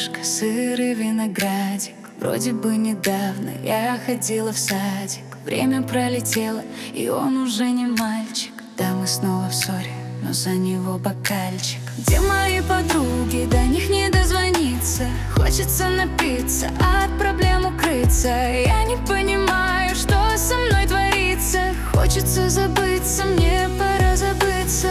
солнышко, сыр и виноградик. Вроде бы недавно я ходила в садик. Время пролетело, и он уже не мальчик. Да, мы снова в ссоре, но за него бокальчик. Где мои подруги? До них не дозвониться. Хочется напиться, а от проблем укрыться. Я не понимаю, что со мной творится. Хочется забыться, мне пора забыться.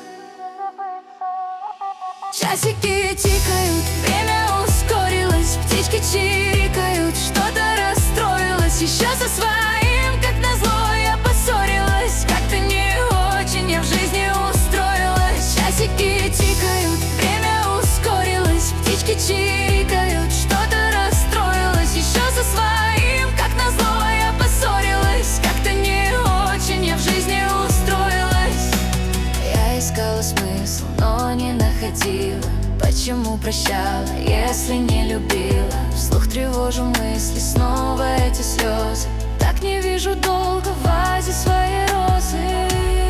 Часики тикают, время ускорилось. Птички чирикают, что-то расстроилось. Еще со своим, как назло, я поссорилась. Как-то не очень я в жизни устроилась. Часики тикают, время ускорилось. Птички чирикают, что-то расстроилось. Еще со своим, как назло, я поссорилась. Как-то не очень я в жизни устроилась. Я искала смысл, но не находила. Почему прощала, если не любила? Вслух тревожу мысли, снова эти слезы. Так не вижу долго в вазе своей розы.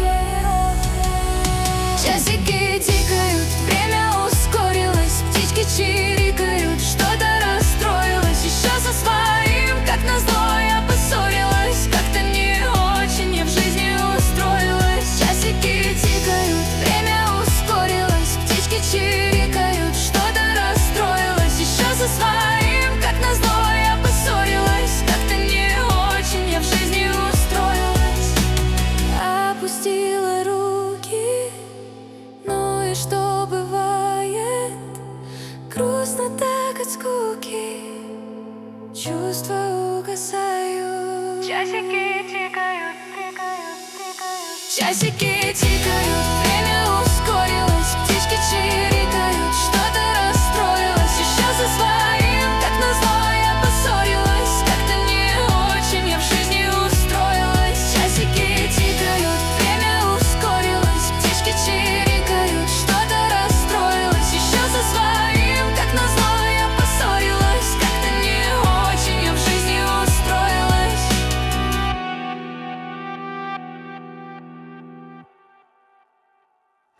Часики тикают, время ускорилось. Птички чирикают, что-то расстроилось. Еще со своим, как назло, я поссорилась. Как-то не очень я в жизни устроилась. Часики тикают, время ускорилось. Птички чирикают, что-то расстроилось. Еще со своим, как назло, я поссорилась. Как-то не очень я в жизни устроилась. Опустила руки, ну и что бывает? Грустно так от скуки, чувства угасают. Часики тикают, тикают, тикают. Часики тикают.